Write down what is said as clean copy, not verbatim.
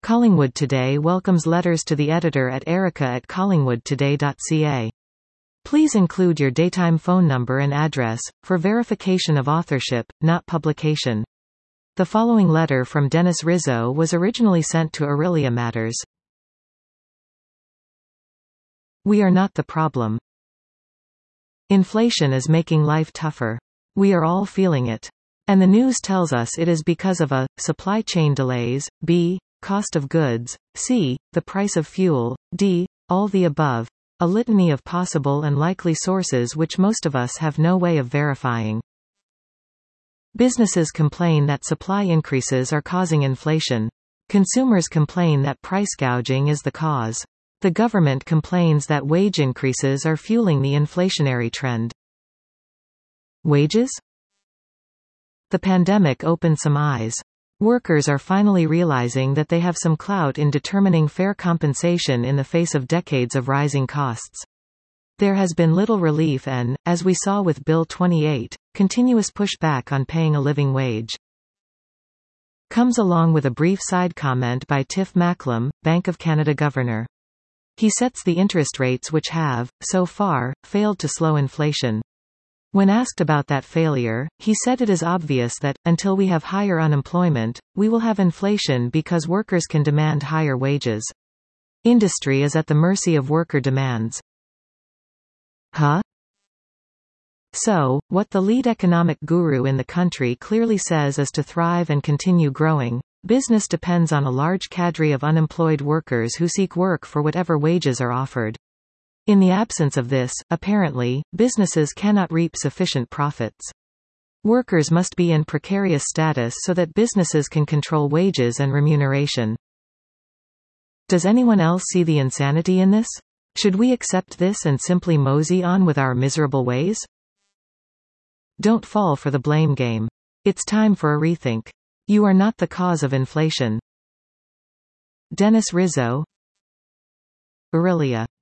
Collingwood Today welcomes letters to the editor at erica@collingwoodtoday.ca. Please include your daytime phone number and address, for verification of authorship, not publication. The following letter from Dennis Rizzo was originally sent to Aurelia Matters. We are not the problem. Inflation is making life tougher. We are all feeling it. And the news tells us it is because of a, supply chain delays, b, cost of goods, c, the price of fuel, d, all the above, a litany of possible and likely sources which most of us have no way of verifying. Businesses complain that supply increases are causing inflation. Consumers complain that price gouging is the cause. The government complains that wage increases are fueling the inflationary trend. Wages? The pandemic opened some eyes. Workers are finally realizing that they have some clout in determining fair compensation in the face of decades of rising costs. There has been little relief and, as we saw with Bill 28, continuous pushback on paying a living wage. Comes along with a brief side comment by Tiff Macklem, Bank of Canada Governor. He sets the interest rates which have, so far, failed to slow inflation. When asked about that failure, he said it is obvious that, until we have higher unemployment, we will have inflation because workers can demand higher wages. Industry is at the mercy of worker demands. Huh? So, what the lead economic guru in the country clearly says is to thrive and continue growing, business depends on a large cadre of unemployed workers who seek work for whatever wages are offered. In the absence of this, apparently, businesses cannot reap sufficient profits. Workers must be in precarious status so that businesses can control wages and remuneration. Does anyone else see the insanity in this? Should we accept this and simply mosey on with our miserable ways? Don't fall for the blame game. It's time for a rethink. You are not the cause of inflation. Dennis Rizzo, Aurelia.